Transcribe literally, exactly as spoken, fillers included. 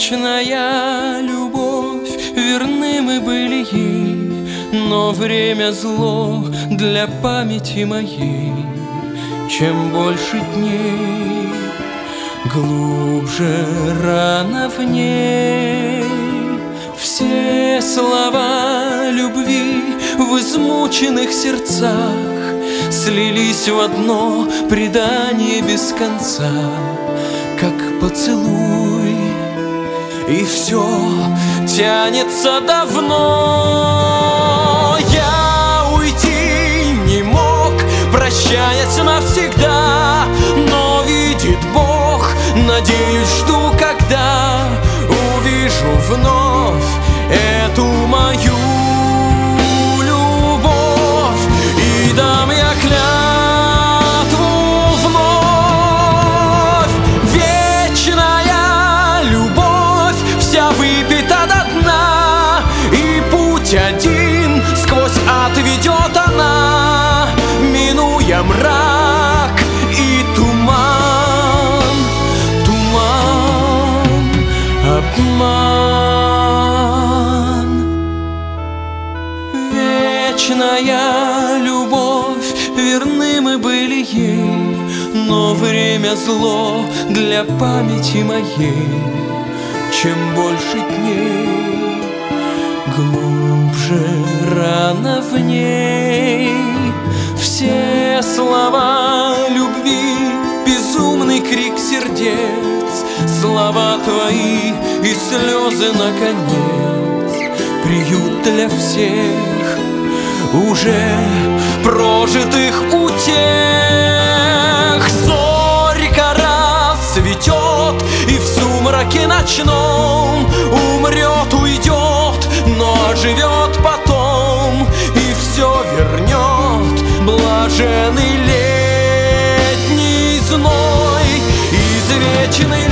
Вечная любовь, верны мы были ей, но время зло для памяти моей. Чем больше дней, глубже рана в ней. Все слова любви в измученных сердцах слились в одно предание без конца, как поцелуй, и все тянется давно. Я уйти не мог, прощаясь навсегда, но видит Бог, надеюсь, жду, когда увижу вновь эту мою любовь, и дам я клятву вновь. Вечная любовь вся выпита до дна, и путь один сквозь ад ведет она, минуя мрак и туман, туман, обман. Вечная любовь, верны мы были ей, но время зло для памяти моей. Чем больше дней, глубже рана в ней. Все слова любви, безумный крик сердец, слова твои и слезы наконец, приют для всех уже прожитых утех. Зорька расцветет, и в сумраке ночном умрет, уйдет, но оживет потом, и все вернет блаженный летний зной. Извечный